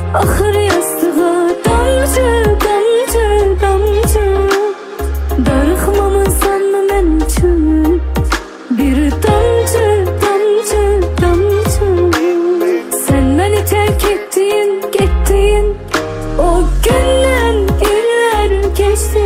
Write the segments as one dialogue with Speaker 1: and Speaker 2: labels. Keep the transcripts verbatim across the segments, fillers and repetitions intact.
Speaker 1: Axır yastığa damcı, damcı, damcı. Darıxmamısan mı men üçün? Bir damcı, damcı, damcı. Sen beni terk ettin, gittin. O günden iller geçti.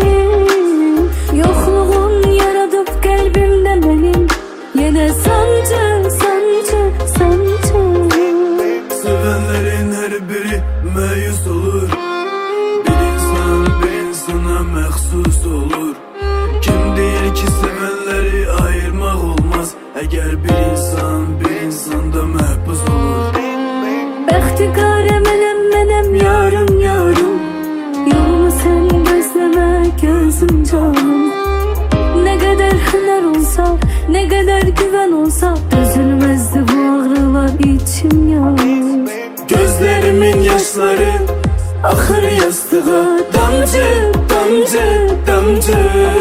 Speaker 1: Yokluğun yaradıp kalbimde benim. Yine sancı, sancı, sancı.
Speaker 2: Sevenlerin her biri meyus olur. Bir insan bir insana məxsus olur. Kim deyir ki sevenleri ayırmak olmaz? Eğer bir insan bir insanda məhbus olur.
Speaker 1: Bəxtiqarə mənəm, mənəm yarım, yarım. Yolumu sen gözleme gözüm canım. Ne kadar hüner olsa, ne kadar güven olsa, dözülmezdi bu ağrılar içim yanım.
Speaker 2: Gözlerimin yaşları axır yastığa damcı, damcı, damcı.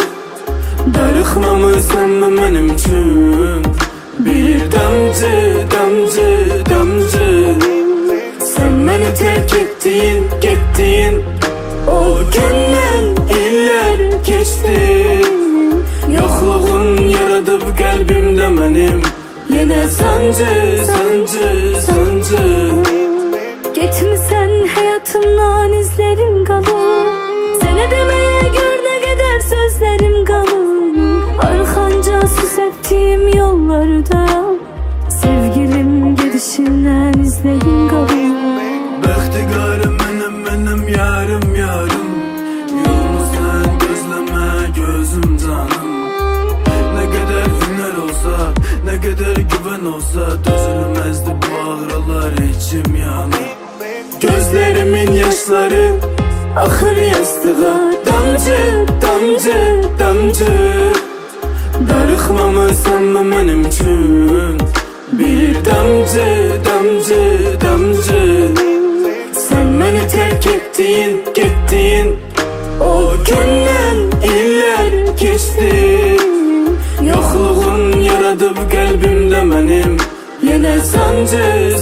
Speaker 2: Darıxmamısan mı mənim üçün? Bir damcı, damcı, damcı. Sen beni terk ettin, gittin. O günden iller geçti. Yokluğun yaradıp kalbimde benim. Yine sancı, sancı, sancı.
Speaker 1: Gitmişsen hayatımdan izlerim kalır. Sene demeye gör ne kadar sözlerim kalır. Arkanca sus ettiğim yollarda sevgilim gidişinden izlerim kalır.
Speaker 2: Bəxtiqarə mənəm, mənəm yarım, yarım. Yolunu sen gözleme gözüm canım. Ne kadar hüner olsa, ne kadar güven olsa, dözülmezdi bu ağrılar içim yanır. Gözlerimin yaşları axır yastığa damcı, damcı, damcı. Darıxmamısan mı mənim üçün? Bir damcı, damcı, damcı. Sen beni terk ettin, gittin. O günden iller geçti. Yokluğun yaradıp kalbimde benim. Yine sancı,